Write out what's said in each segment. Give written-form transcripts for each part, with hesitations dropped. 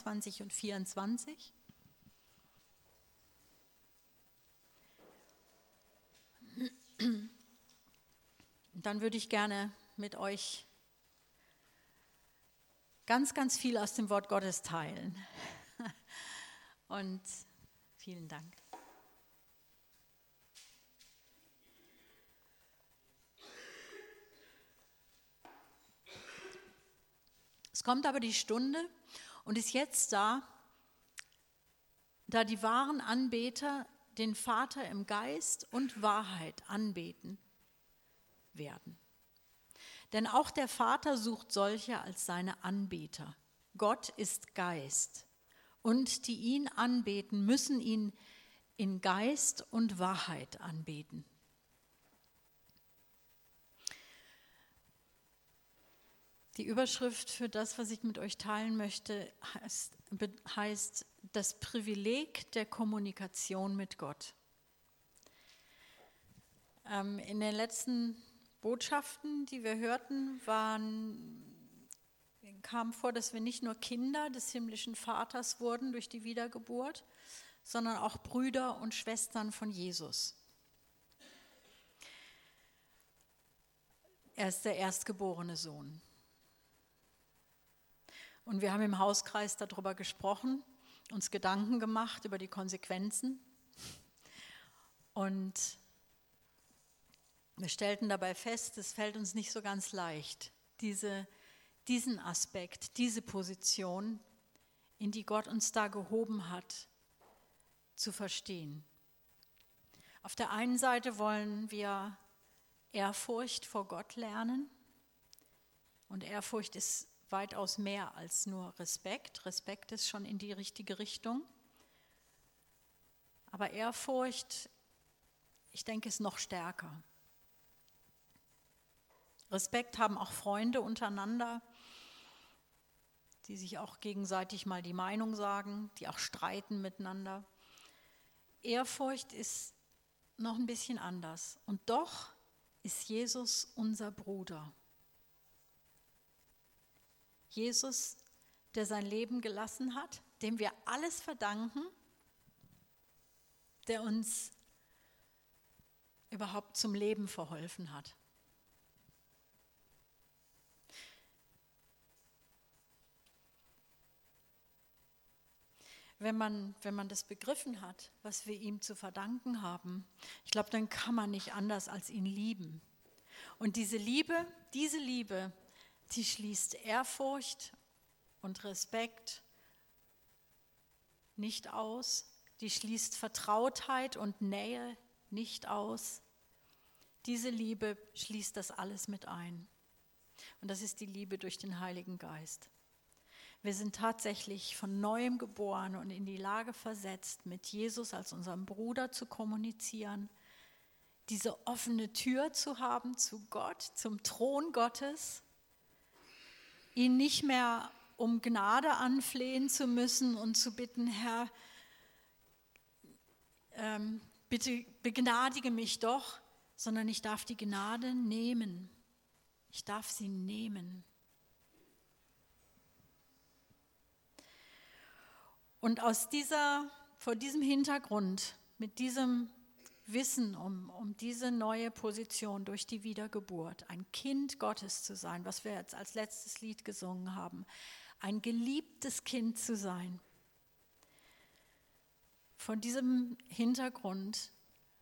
20 und 24. Und dann würde ich gerne mit euch ganz, ganz viel aus dem Wort Gottes teilen. Und vielen Dank. Es kommt aber die Stunde und ist jetzt da die wahren Anbeter den Vater im Geist und Wahrheit anbeten werden. Denn auch der Vater sucht solche als seine Anbeter. Gott ist Geist und die ihn anbeten, müssen ihn in Geist und Wahrheit anbeten. Die Überschrift für das, was ich mit euch teilen möchte, heißt das Privileg der Kommunikation mit Gott. In den letzten Botschaften, die wir hörten, kam vor, dass wir nicht nur Kinder des himmlischen Vaters wurden durch die Wiedergeburt, sondern auch Brüder und Schwestern von Jesus. Er ist der erstgeborene Sohn. Und wir haben im Hauskreis darüber gesprochen, uns Gedanken gemacht über die Konsequenzen. Und wir stellten dabei fest, es fällt uns nicht so ganz leicht, diesen Aspekt, diese Position, in die Gott uns da gehoben hat, zu verstehen. Auf der einen Seite wollen wir Ehrfurcht vor Gott lernen. Und Ehrfurcht ist weitaus mehr als nur Respekt. Respekt ist schon in die richtige Richtung. Aber Ehrfurcht, ich denke, ist noch stärker. Respekt haben auch Freunde untereinander, die sich auch gegenseitig mal die Meinung sagen, die auch streiten miteinander. Ehrfurcht ist noch ein bisschen anders. Und doch ist Jesus unser Bruder. Jesus, der sein Leben gelassen hat, dem wir alles verdanken, der uns überhaupt zum Leben verholfen hat. Wenn man das begriffen hat, was wir ihm zu verdanken haben, ich glaube, dann kann man nicht anders als ihn lieben. Und diese Liebe, die schließt Ehrfurcht und Respekt nicht aus. Die schließt Vertrautheit und Nähe nicht aus. Diese Liebe schließt das alles mit ein. Und das ist die Liebe durch den Heiligen Geist. Wir sind tatsächlich von Neuem geboren und in die Lage versetzt, mit Jesus als unserem Bruder zu kommunizieren, diese offene Tür zu haben zu Gott, zum Thron Gottes, ihn nicht mehr um Gnade anflehen zu müssen und zu bitten, Herr, bitte begnadige mich doch, sondern ich darf die Gnade nehmen. Ich darf sie nehmen. Und vor diesem Hintergrund, mit diesem Wissen um diese neue Position durch die Wiedergeburt, ein Kind Gottes zu sein, was wir jetzt als letztes Lied gesungen haben, ein geliebtes Kind zu sein. Von diesem Hintergrund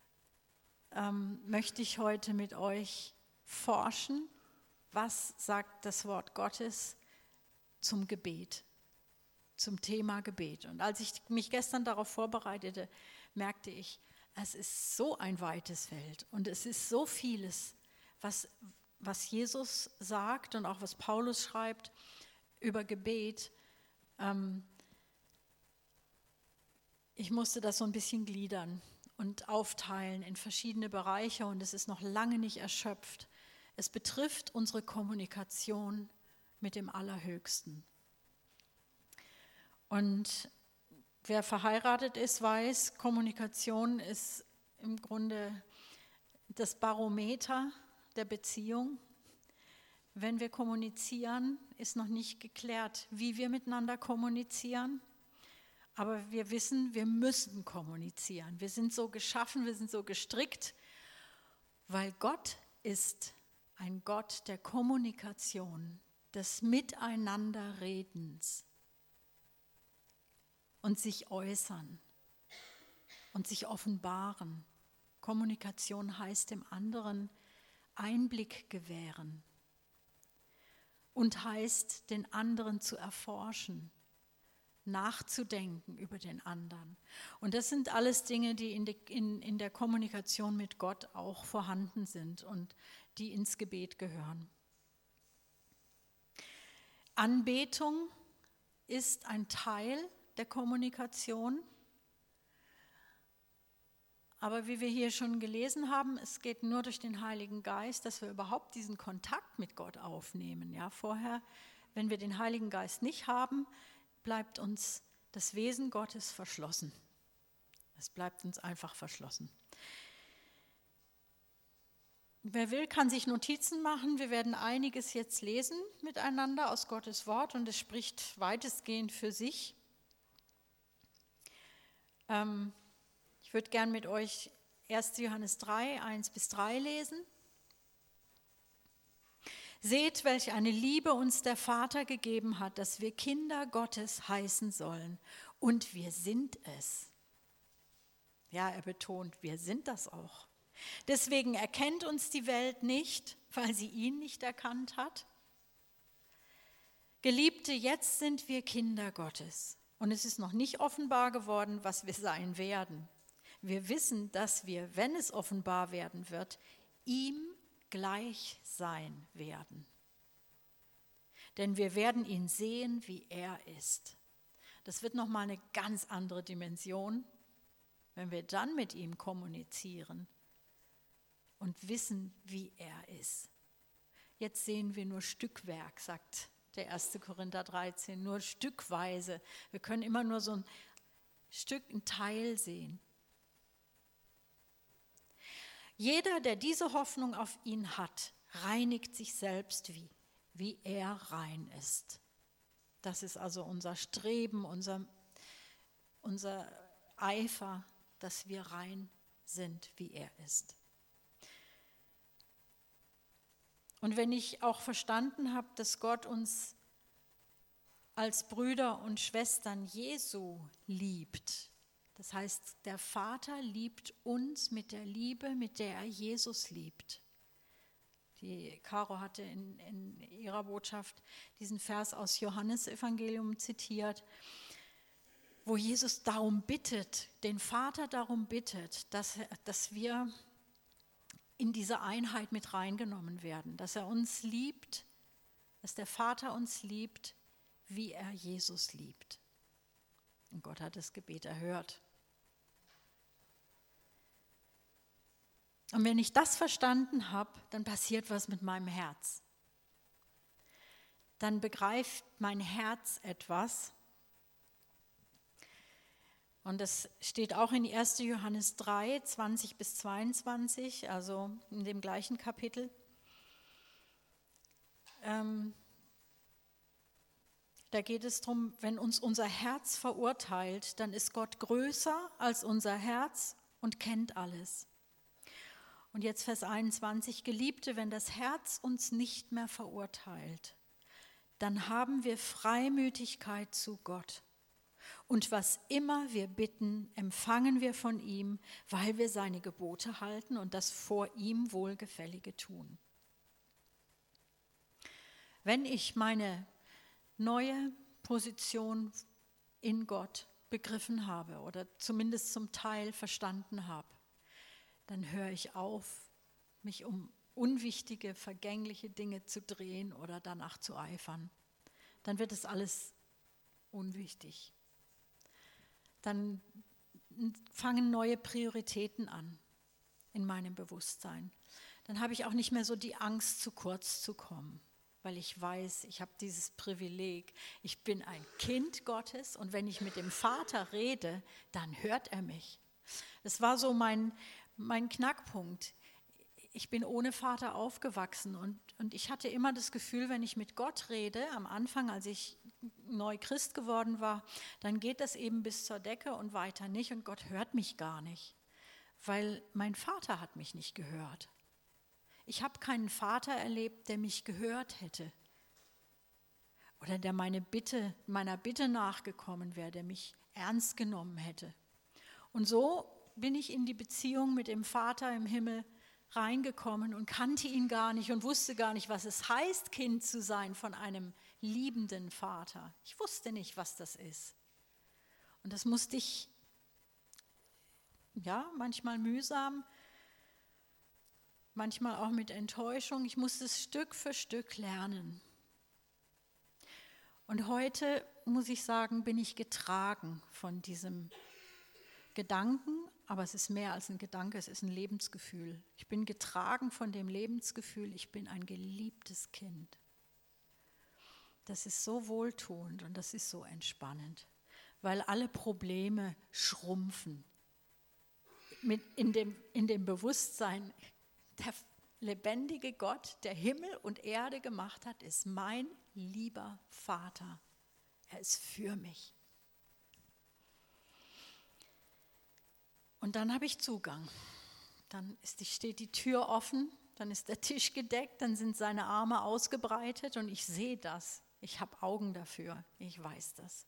möchte ich heute mit euch forschen, was sagt das Wort Gottes zum Gebet, zum Thema Gebet. Und als ich mich gestern darauf vorbereitete, merkte ich, es ist so ein weites Feld und es ist so vieles, was Jesus sagt und auch was Paulus schreibt über Gebet. Ich musste das so ein bisschen gliedern und aufteilen in verschiedene Bereiche und es ist noch lange nicht erschöpft. Es betrifft unsere Kommunikation mit dem Allerhöchsten. Und wer verheiratet ist, weiß, Kommunikation ist im Grunde das Barometer der Beziehung. Wenn wir kommunizieren, ist noch nicht geklärt, wie wir miteinander kommunizieren. Aber wir wissen, wir müssen kommunizieren. Wir sind so geschaffen, wir sind so gestrickt, weil Gott ist ein Gott der Kommunikation, des Miteinanderredens und sich äußern und sich offenbaren. Kommunikation heißt dem anderen Einblick gewähren und heißt, den anderen zu erforschen, nachzudenken über den anderen. Und das sind alles Dinge, die in der Kommunikation mit Gott auch vorhanden sind und die ins Gebet gehören. Anbetung ist ein Teil der Kommunikation. Aber wie wir hier schon gelesen haben, es geht nur durch den Heiligen Geist, dass wir überhaupt diesen Kontakt mit Gott aufnehmen. Ja, vorher, wenn wir den Heiligen Geist nicht haben, bleibt uns das Wesen Gottes verschlossen. Es bleibt uns einfach verschlossen. Wer will, kann sich Notizen machen. Wir werden einiges jetzt lesen miteinander aus Gottes Wort und es spricht weitestgehend für sich. Ich würde gern mit euch 1. Johannes 3, 1-3 lesen. Seht, welch eine Liebe uns der Vater gegeben hat, dass wir Kinder Gottes heißen sollen. Und wir sind es. Ja, er betont, wir sind das auch. Deswegen erkennt uns die Welt nicht, weil sie ihn nicht erkannt hat. Geliebte, jetzt sind wir Kinder Gottes. Und es ist noch nicht offenbar geworden, was wir sein werden. Wir wissen, dass wir, wenn es offenbar werden wird, ihm gleich sein werden. Denn wir werden ihn sehen, wie er ist. Das wird nochmal eine ganz andere Dimension, wenn wir dann mit ihm kommunizieren und wissen, wie er ist. Jetzt sehen wir nur Stückwerk, sagt der 1. Korinther 13, nur stückweise. Wir können immer nur so ein Stück, ein Teil sehen. Jeder, der diese Hoffnung auf ihn hat, reinigt sich selbst wie er rein ist. Das ist also unser Streben, unser Eifer, dass wir rein sind, wie er ist. Und wenn ich auch verstanden habe, dass Gott uns als Brüder und Schwestern Jesu liebt, das heißt, der Vater liebt uns mit der Liebe, mit der er Jesus liebt. Die Caro hatte in ihrer Botschaft diesen Vers aus Johannesevangelium zitiert, wo Jesus darum bittet, den Vater darum bittet, dass wir in diese Einheit mit reingenommen werden, dass er uns liebt, dass der Vater uns liebt, wie er Jesus liebt. Und Gott hat das Gebet erhört. Und wenn ich das verstanden habe, dann passiert was mit meinem Herz. Dann begreift mein Herz etwas. Und das steht auch in 1. Johannes 3, 20-22, also in dem gleichen Kapitel. Da geht es darum, wenn uns unser Herz verurteilt, dann ist Gott größer als unser Herz und kennt alles. Und jetzt Vers 21, Geliebte, wenn das Herz uns nicht mehr verurteilt, dann haben wir Freimütigkeit zu Gott. Und was immer wir bitten, empfangen wir von ihm, weil wir seine Gebote halten und das vor ihm Wohlgefällige tun. Wenn ich meine neue Position in Gott begriffen habe oder zumindest zum Teil verstanden habe, dann höre ich auf, mich um unwichtige, vergängliche Dinge zu drehen oder danach zu eifern. Dann wird es alles unwichtig. Dann fangen neue Prioritäten an in meinem Bewusstsein. Dann habe ich auch nicht mehr so die Angst, zu kurz zu kommen, weil ich weiß, ich habe dieses Privileg. Ich bin ein Kind Gottes und wenn ich mit dem Vater rede, dann hört er mich. Das war so mein Knackpunkt. ich bin ohne Vater aufgewachsen und ich hatte immer das Gefühl, wenn ich mit Gott rede, am Anfang, als ich neu Christ geworden war, dann geht das eben bis zur Decke und weiter nicht und Gott hört mich gar nicht, weil mein Vater hat mich nicht gehört. Ich habe keinen Vater erlebt, der mich gehört hätte oder der meiner Bitte nachgekommen wäre, der mich ernst genommen hätte. Und so bin ich in die Beziehung mit dem Vater im Himmel reingekommen und kannte ihn gar nicht und wusste gar nicht, was es heißt, Kind zu sein von einem liebenden Vater. Ich wusste nicht, was das ist. Und das musste ich, ja, manchmal mühsam, manchmal auch mit Enttäuschung. Ich musste es Stück für Stück lernen. Und heute, muss ich sagen, bin ich getragen von diesem Gedanken, aber es ist mehr als ein Gedanke, es ist ein Lebensgefühl. Ich bin getragen von dem Lebensgefühl, ich bin ein geliebtes Kind. Das ist so wohltuend und das ist so entspannend, weil alle Probleme schrumpfen. In dem Bewusstsein, der lebendige Gott, der Himmel und Erde gemacht hat, ist mein lieber Vater. Er ist für mich. Und dann habe ich Zugang. Dann steht die Tür offen, dann ist der Tisch gedeckt, dann sind seine Arme ausgebreitet und ich sehe das. Ich habe Augen dafür, ich weiß das.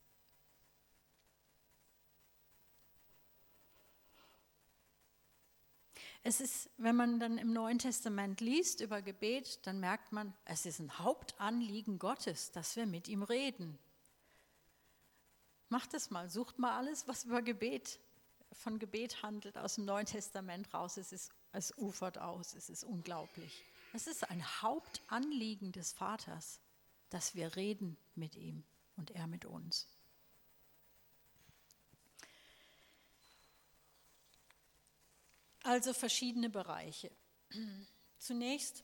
Es ist, wenn man dann im Neuen Testament liest über Gebet, dann merkt man, es ist ein Hauptanliegen Gottes, dass wir mit ihm reden. Macht es mal, sucht mal alles, was von Gebet handelt, aus dem Neuen Testament raus. Es ufert aus, es ist unglaublich. Es ist ein Hauptanliegen des Vaters, dass wir reden mit ihm und er mit uns. Also verschiedene Bereiche. Zunächst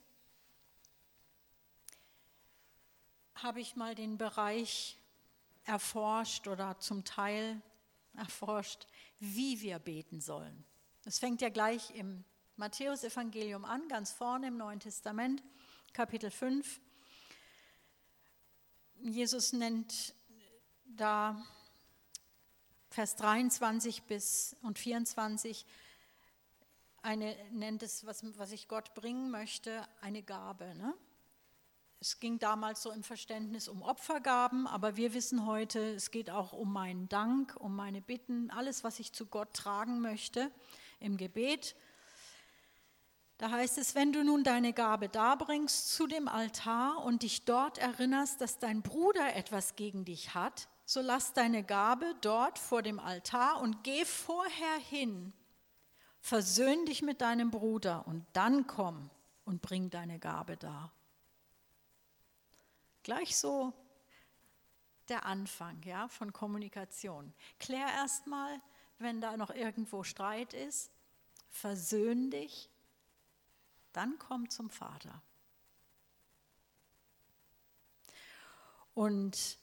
habe ich mal den Bereich erforscht oder zum Teil erforscht, wie wir beten sollen. Das fängt ja gleich im Matthäusevangelium an, ganz vorne im Neuen Testament, Kapitel 5. Jesus nennt da Vers 23 und 24 nennt es, was ich Gott bringen möchte, eine Gabe. Ne? Es ging damals so im Verständnis um Opfergaben, aber wir wissen heute, es geht auch um meinen Dank, um meine Bitten, alles, was ich zu Gott tragen möchte im Gebet. Da heißt es, wenn du nun deine Gabe darbringst zu dem Altar und dich dort erinnerst, dass dein Bruder etwas gegen dich hat, so lass deine Gabe dort vor dem Altar und geh vorher hin. Versöhn dich mit deinem Bruder und dann komm und bring deine Gabe dar. Gleich so der Anfang, ja, von Kommunikation. Klär erstmal, wenn da noch irgendwo Streit ist, versöhn dich, dann komm zum Vater. Und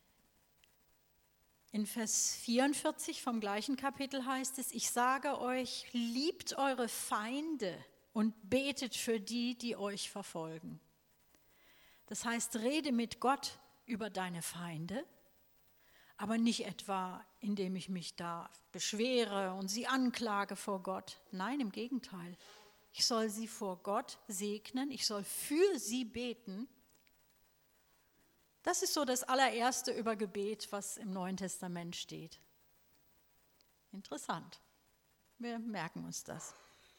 in Vers 44 vom gleichen Kapitel heißt es, ich sage euch, liebt eure Feinde und betet für die, die euch verfolgen. Das heißt, rede mit Gott über deine Feinde, aber nicht etwa, indem ich mich da beschwere und sie anklage vor Gott. Nein, im Gegenteil. Ich soll sie vor Gott segnen, ich soll für sie beten. Das ist so das allererste über Gebet, was im Neuen Testament steht. Interessant. Wir merken uns das.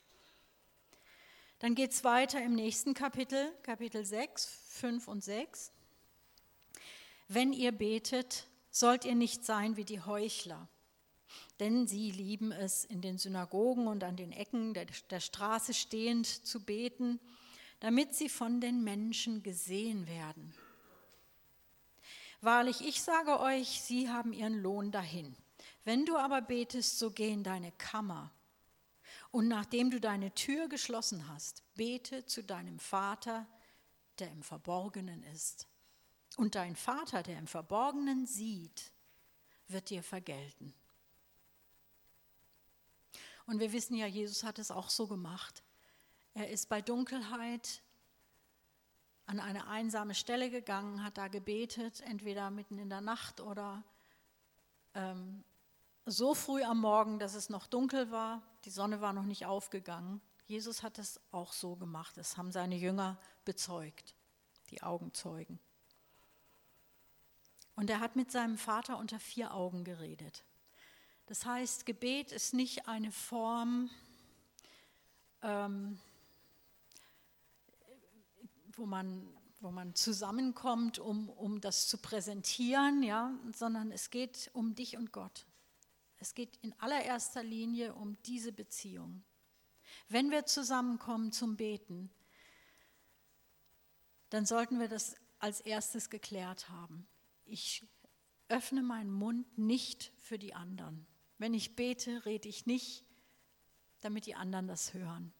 Dann geht es weiter im nächsten Kapitel, Kapitel 6, 5 und 6. Wenn ihr betet, sollt ihr nicht sein wie die Heuchler, denn sie lieben es, in den Synagogen und an den Ecken der Straße stehend zu beten, damit sie von den Menschen gesehen werden. Wahrlich, ich sage euch, sie haben ihren Lohn dahin. Wenn du aber betest, so geh in deine Kammer. Und nachdem du deine Tür geschlossen hast, bete zu deinem Vater, der im Verborgenen ist. Und dein Vater, der im Verborgenen sieht, wird dir vergelten. Und wir wissen ja, Jesus hat es auch so gemacht. Er ist bei Dunkelheit an eine einsame Stelle gegangen, hat da gebetet, entweder mitten in der Nacht oder so früh am Morgen, dass es noch dunkel war. Die Sonne war noch nicht aufgegangen. Jesus hat es auch so gemacht. Das haben seine Jünger bezeugt, die Augenzeugen. Und er hat mit seinem Vater unter 4 Augen geredet. Das heißt, Gebet ist nicht eine Form, wo man zusammenkommt, um das zu präsentieren, ja, sondern es geht um dich und Gott. Es geht in allererster Linie um diese Beziehung. Wenn wir zusammenkommen zum Beten, dann sollten wir das als erstes geklärt haben. Ich öffne meinen Mund nicht für die anderen. Wenn ich bete, rede ich nicht, damit die anderen das hören.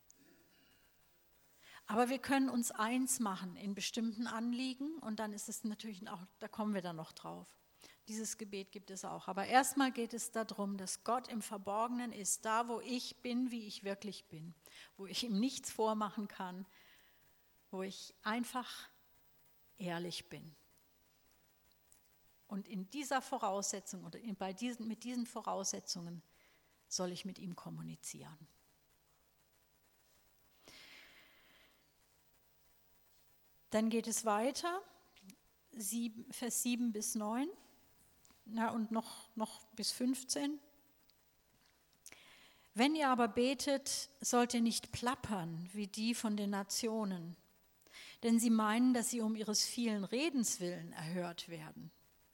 Aber wir können uns eins machen in bestimmten Anliegen und dann ist es natürlich auch, da kommen wir dann noch drauf. Dieses Gebet gibt es auch. Aber erstmal geht es darum, dass Gott im Verborgenen ist, da wo ich bin, wie ich wirklich bin, wo ich ihm nichts vormachen kann, wo ich einfach ehrlich bin. Und in dieser Voraussetzung oder mit diesen Voraussetzungen soll ich mit ihm kommunizieren. Dann geht es weiter, Vers 7 bis 9. Und noch bis 15. Wenn ihr aber betet, sollt ihr nicht plappern wie die von den Nationen, denn sie meinen, dass sie um ihres vielen Redens willen erhört werden.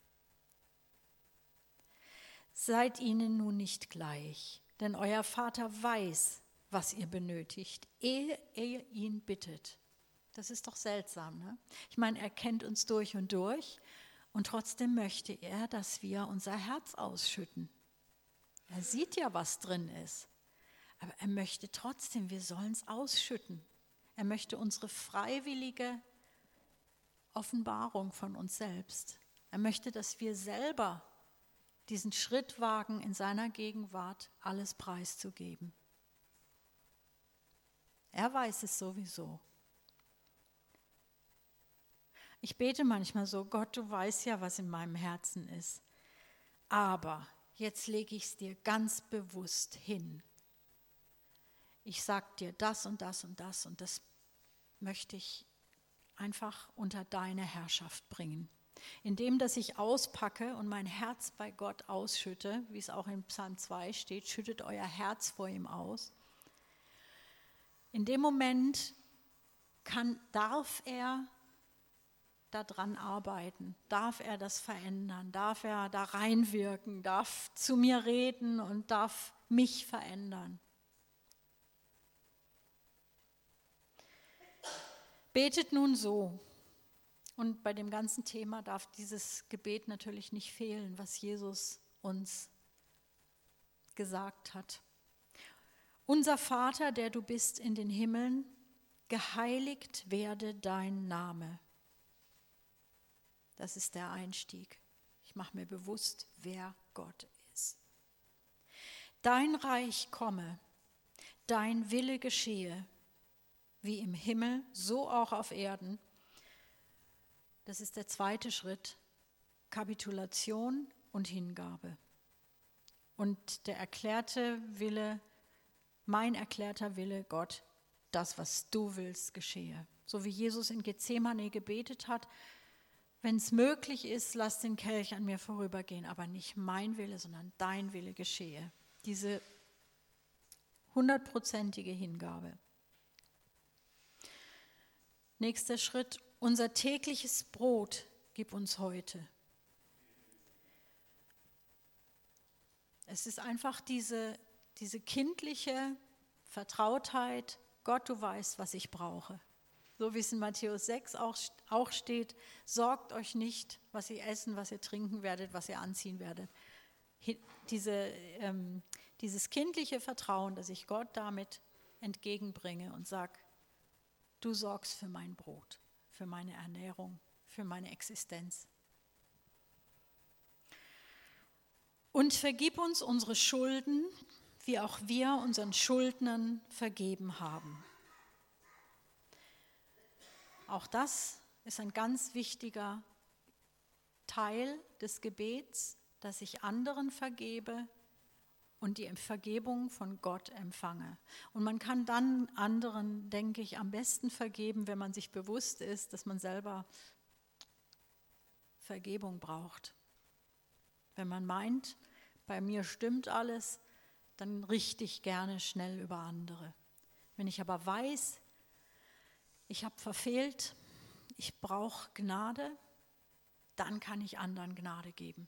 Seid ihnen nun nicht gleich, denn euer Vater weiß, was ihr benötigt, ehe ihr ihn bittet. Das ist doch seltsam, ne? Ich meine, er kennt uns durch und durch. Und trotzdem möchte er, dass wir unser Herz ausschütten. Er sieht ja, was drin ist. Aber er möchte trotzdem, wir sollen es ausschütten. Er möchte unsere freiwillige Offenbarung von uns selbst. Er möchte, dass wir selber diesen Schritt wagen, in seiner Gegenwart alles preiszugeben. Er weiß es sowieso. Ich bete manchmal so, Gott, du weißt ja, was in meinem Herzen ist. Aber jetzt lege ich es dir ganz bewusst hin. Ich sage dir das und das und das und das möchte ich einfach unter deine Herrschaft bringen. Indem, dass ich auspacke und mein Herz bei Gott ausschütte, wie es auch in Psalm 2 steht, schüttet euer Herz vor ihm aus. In dem Moment darf er daran arbeiten, darf er das verändern, darf er da reinwirken, darf zu mir reden und darf mich verändern. Betet nun so. Und bei dem ganzen Thema darf dieses Gebet natürlich nicht fehlen, was Jesus uns gesagt hat. Unser Vater, der du bist in den Himmeln, geheiligt werde dein Name. Das ist der Einstieg. Ich mache mir bewusst, wer Gott ist. Dein Reich komme, dein Wille geschehe, wie im Himmel, so auch auf Erden. Das ist der zweite Schritt, Kapitulation und Hingabe. Und der erklärte Wille, mein erklärter Wille, Gott, das, was du willst, geschehe. So wie Jesus in Gethsemane gebetet hat, wenn es möglich ist, lass den Kelch an mir vorübergehen, aber nicht mein Wille, sondern dein Wille geschehe. Diese 100%ige Hingabe. Nächster Schritt, unser tägliches Brot gib uns heute. Es ist einfach diese kindliche Vertrautheit, Gott, du weißt, was ich brauche. So wie es in Matthäus 6 auch steht, sorgt euch nicht, was ihr essen, was ihr trinken werdet, was ihr anziehen werdet. Dieses kindliche Vertrauen, das ich Gott damit entgegenbringe und sage, du sorgst für mein Brot, für meine Ernährung, für meine Existenz. Und vergib uns unsere Schulden, wie auch wir unseren Schuldnern vergeben haben. auch das ist ein ganz wichtiger Teil des Gebets, dass ich anderen vergebe und die Vergebung von Gott empfange. Und man kann dann anderen, denke ich, am besten vergeben, wenn man sich bewusst ist, dass man selber Vergebung braucht. Wenn man meint, bei mir stimmt alles, dann richte ich gerne schnell über andere. Wenn ich aber weiß, ich habe verfehlt, ich brauche Gnade, dann kann ich anderen Gnade geben.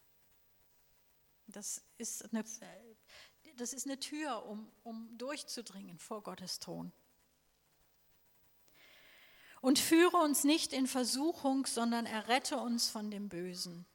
Das ist eine Tür, um durchzudringen vor Gottes Thron. Und führe uns nicht in Versuchung, sondern errette uns von dem Bösen.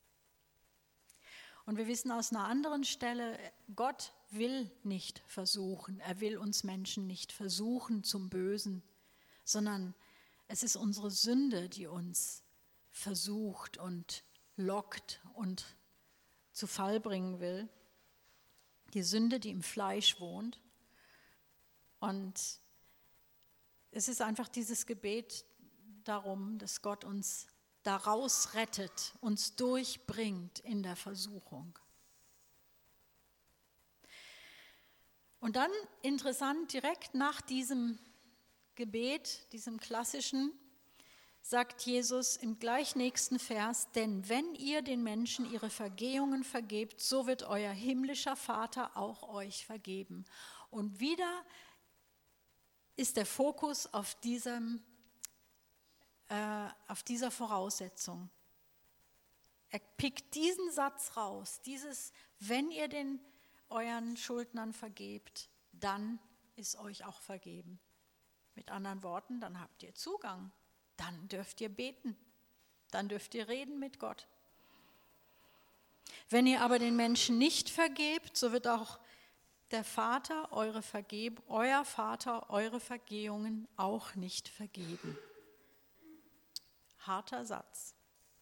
Und wir wissen aus einer anderen Stelle, Gott will nicht versuchen. Er will uns Menschen nicht versuchen zum Bösen, sondern es ist unsere Sünde, die uns versucht und lockt und zu Fall bringen will. Die Sünde, die im Fleisch wohnt. Und es ist einfach dieses Gebet darum, dass Gott uns daraus rettet, uns durchbringt in der Versuchung. Und dann interessant, direkt nach diesem Gebet, diesem klassischen, sagt Jesus im gleich nächsten Vers, denn wenn ihr den Menschen ihre Vergehungen vergebt, so wird euer himmlischer Vater auch euch vergeben. Und wieder ist der Fokus auf dieser Voraussetzung. Er pickt diesen Satz raus, dieses, wenn ihr den euren Schuldnern vergebt, dann ist euch auch vergeben. Mit anderen Worten, dann habt ihr Zugang. Dann dürft ihr beten, dann dürft ihr reden mit Gott. Wenn ihr aber den Menschen nicht vergebt, so wird auch der Vater euer Vater eure Vergehungen auch nicht vergeben. Harter Satz.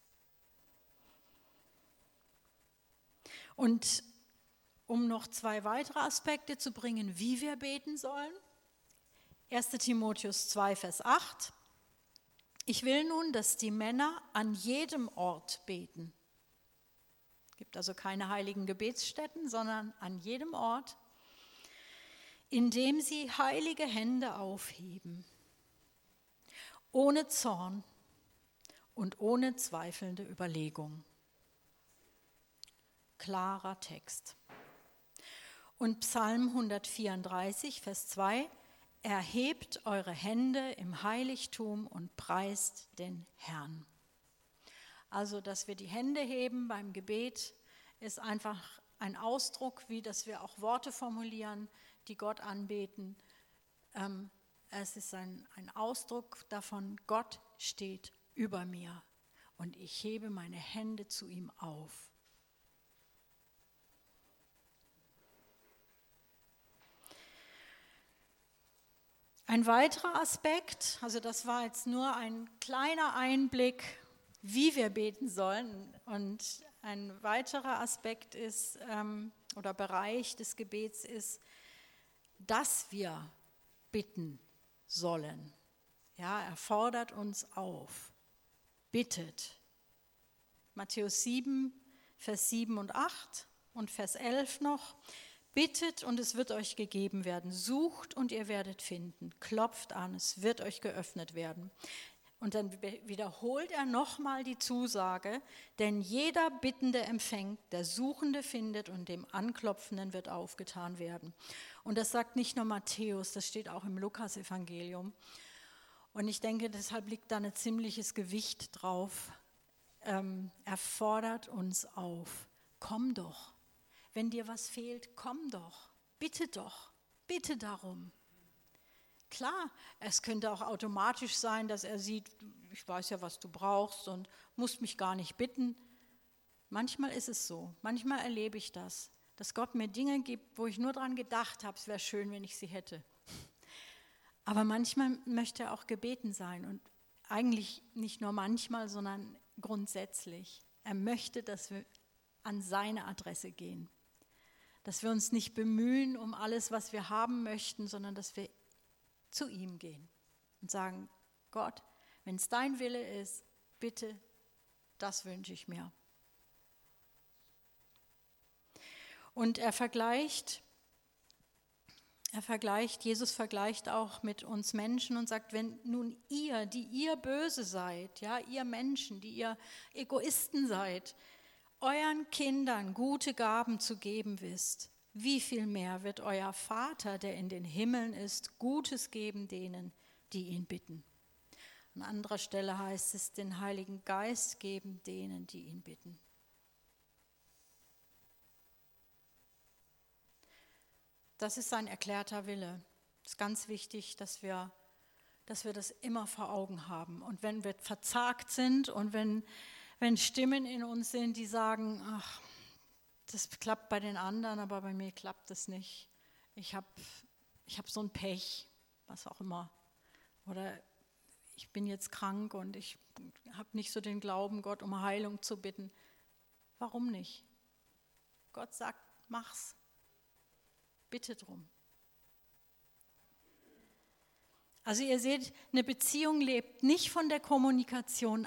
Und um noch 2 weitere Aspekte zu bringen, wie wir beten sollen. 1. Timotheus 2, Vers 8. Ich will nun, dass die Männer an jedem Ort beten. Es gibt also keine heiligen Gebetsstätten, sondern an jedem Ort, indem sie heilige Hände aufheben, ohne Zorn und ohne zweifelnde Überlegung. Klarer Text. Und Psalm 134, Vers 2, erhebt eure Hände im Heiligtum und preist den Herrn. Also, dass wir die Hände heben beim Gebet, ist einfach ein Ausdruck, wie dass wir auch Worte formulieren, die Gott anbeten. Es ist ein Ausdruck davon, Gott steht über mir und ich hebe meine Hände zu ihm auf. Ein weiterer Aspekt, also das war jetzt nur ein kleiner Einblick, wie wir beten sollen. Und ein weiterer Aspekt ist, oder Bereich des Gebets ist, dass wir bitten sollen. Ja, er fordert uns auf. Bittet. Matthäus 7, Vers 7 und 8 und Vers 11 noch. Bittet und es wird euch gegeben werden. Sucht und ihr werdet finden. Klopft an, es wird euch geöffnet werden. Und dann wiederholt er nochmal die Zusage, denn jeder Bittende empfängt, der Suchende findet und dem Anklopfenden wird aufgetan werden. Und das sagt nicht nur Matthäus, das steht auch im Lukas-Evangelium. Und ich denke, deshalb liegt da ein ziemliches Gewicht drauf. Er fordert uns auf, komm doch. Wenn dir was fehlt, komm doch, bitte darum. Klar, es könnte auch automatisch sein, dass er sieht, ich weiß ja, was du brauchst und musst mich gar nicht bitten. Manchmal ist es so, manchmal erlebe ich das, dass Gott mir Dinge gibt, wo ich nur dran gedacht habe, es wäre schön, wenn ich sie hätte. Aber manchmal möchte er auch gebeten sein und eigentlich nicht nur manchmal, sondern grundsätzlich. Er möchte, dass wir an seine Adresse gehen. Dass wir uns nicht bemühen um alles, was wir haben möchten, sondern dass wir zu ihm gehen und sagen, Gott, Wenn es dein Wille ist, bitte, das wünsche ich mir. Und Jesus vergleicht auch mit uns Menschen und sagt, wenn nun ihr, die ihr böse seid, ja, ihr Menschen, die ihr Egoisten seid, euren Kindern gute Gaben zu geben wisst, wie viel mehr wird euer Vater, der in den Himmeln ist, Gutes geben denen, die ihn bitten. An anderer Stelle heißt es, den Heiligen Geist geben denen, die ihn bitten. Das ist sein erklärter Wille. Es ist ganz wichtig, dass wir das immer vor Augen haben. Und wenn wir verzagt sind und wenn Stimmen in uns sind, die sagen, ach, das klappt bei den anderen, aber bei mir klappt das nicht. Ich hab so ein Pech, was auch immer. Oder ich bin jetzt krank und ich habe nicht so den Glauben, Gott um Heilung zu bitten. Warum nicht? Gott sagt, mach's. Bitte drum. Also ihr seht, eine Beziehung lebt nicht von der Kommunikation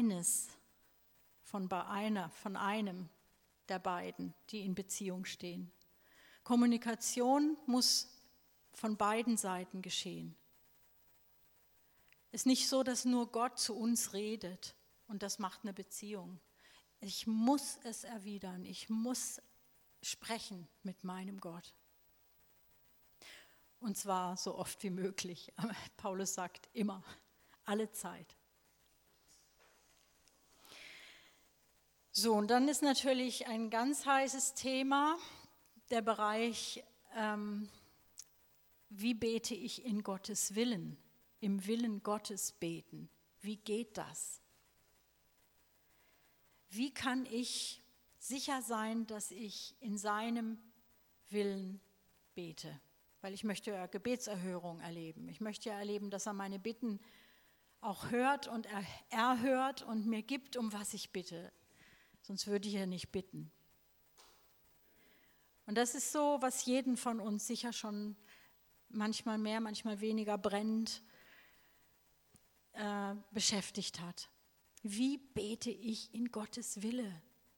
von einem der beiden, die in Beziehung stehen. Kommunikation muss von beiden Seiten geschehen. Es ist nicht so, dass nur Gott zu uns redet und das macht eine Beziehung. Ich muss es erwidern, ich muss sprechen mit meinem Gott. Und zwar so oft wie möglich. Aber Paulus sagt immer, alle Zeit. So, und dann ist natürlich ein ganz heißes Thema der Bereich, wie bete ich in Gottes Willen, im Willen Gottes beten. Wie geht das? Wie kann ich sicher sein, dass ich in seinem Willen bete? Weil ich möchte ja Gebetserhörung erleben. Ich möchte ja erleben, dass er meine Bitten auch hört und erhört und mir gibt, um was ich bitte. Sonst würde ich ja nicht bitten. Und das ist so, was jeden von uns sicher schon manchmal mehr, manchmal weniger brennend beschäftigt hat. Wie bete ich in Gottes Wille?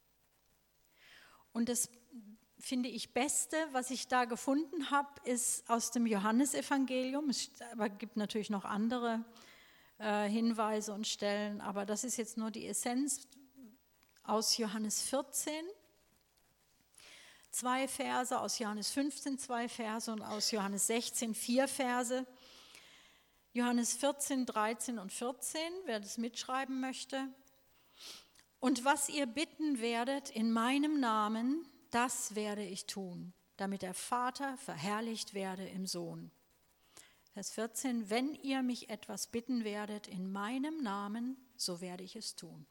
Und das finde ich Beste, was ich da gefunden habe, ist aus dem Johannesevangelium. Aber es gibt natürlich noch andere Hinweise und Stellen, aber das ist jetzt nur die Essenz aus Johannes 14. 2 Verse, aus Johannes 15 2 Verse und aus Johannes 16 4 Verse. Johannes 14, 13 und 14, wer das mitschreiben möchte. Und was ihr bitten werdet in meinem Namen, das werde ich tun, damit der Vater verherrlicht werde im Sohn. Vers 14, wenn ihr mich etwas bitten werdet in meinem Namen, so werde ich es tun.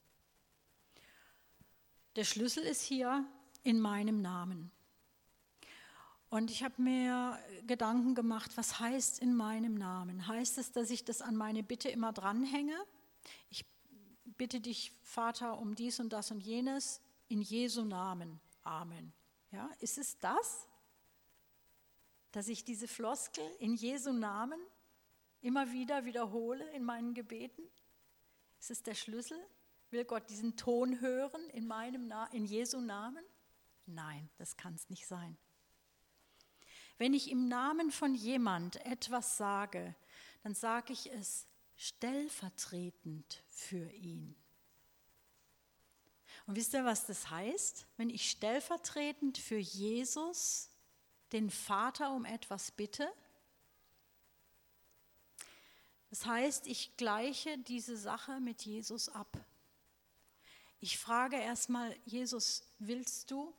Der Schlüssel ist hier in meinem Namen. Und ich habe mir Gedanken gemacht, was heißt in meinem Namen? Heißt es, dass ich das an meine Bitte immer dranhänge? Ich bitte dich, Vater, um dies und das und jenes, in Jesu Namen. Amen. Ja, ist es das, dass ich diese Floskel in Jesu Namen immer wieder wiederhole in meinen Gebeten? Ist es der Schlüssel? Will Gott diesen Ton hören in Jesu Namen? Nein, das kann es nicht sein. Wenn ich im Namen von jemand etwas sage, dann sage ich es stellvertretend für ihn. Und wisst ihr, was das heißt? Wenn ich stellvertretend für Jesus, den Vater, um etwas bitte, das heißt, ich gleiche diese Sache mit Jesus ab. Ich frage erstmal, Jesus, willst du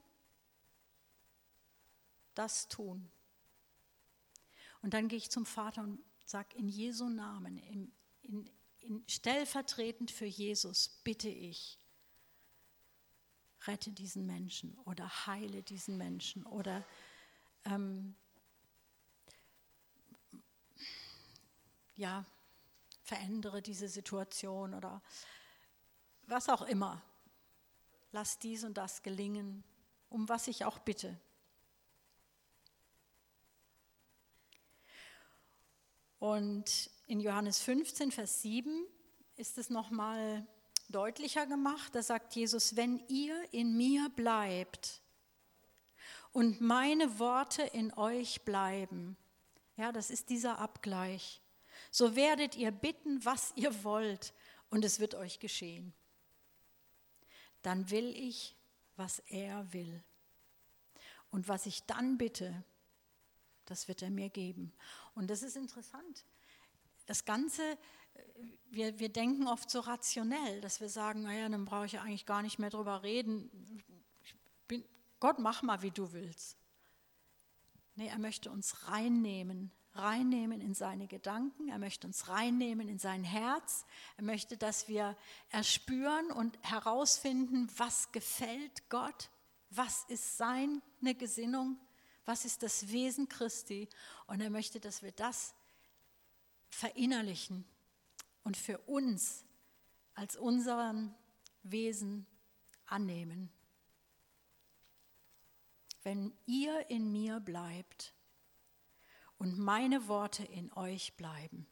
das tun? Und dann gehe ich zum Vater und sage, in Jesu Namen, stellvertretend für Jesus bitte ich, rette diesen Menschen oder heile diesen Menschen oder verändere diese Situation oder was auch immer. Lass dies und das gelingen, um was ich auch bitte. Und in Johannes 15, Vers 7 ist es nochmal deutlicher gemacht. Da sagt Jesus, wenn ihr in mir bleibt und meine Worte in euch bleiben, ja, das ist dieser Abgleich, so werdet ihr bitten, was ihr wollt, und es wird euch geschehen. Dann will ich, was er will. Und was ich dann bitte, das wird er mir geben. Und das ist interessant. Das Ganze, wir denken oft so rationell, dass wir sagen, naja, dann brauche ich ja eigentlich gar nicht mehr drüber reden. Gott, mach mal, wie du willst. Nee, er möchte uns reinnehmen in seine Gedanken, er möchte uns reinnehmen in sein Herz, er möchte, dass wir erspüren und herausfinden, was gefällt Gott, was ist seine Gesinnung, was ist das Wesen Christi, und er möchte, dass wir das verinnerlichen und für uns als unseren Wesen annehmen. Wenn ihr in mir bleibt und meine Worte in euch bleiben.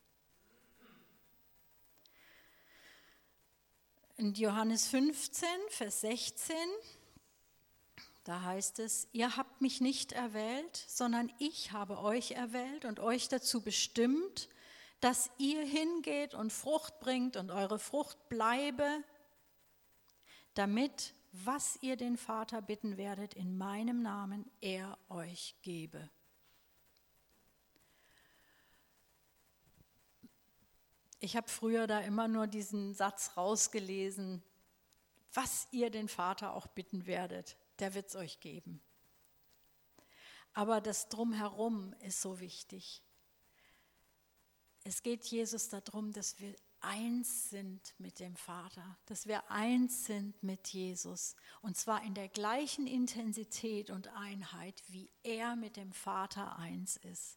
In Johannes 15, Vers 16, da heißt es, ihr habt mich nicht erwählt, sondern ich habe euch erwählt und euch dazu bestimmt, dass ihr hingeht und Frucht bringt und eure Frucht bleibe, damit, was ihr den Vater bitten werdet, in meinem Namen er euch gebe. Ich habe früher da immer nur diesen Satz rausgelesen, was ihr den Vater auch bitten werdet, der wird es euch geben. Aber das Drumherum ist so wichtig. Es geht Jesus darum, dass wir eins sind mit dem Vater, dass wir eins sind mit Jesus. Und zwar in der gleichen Intensität und Einheit, wie er mit dem Vater eins ist.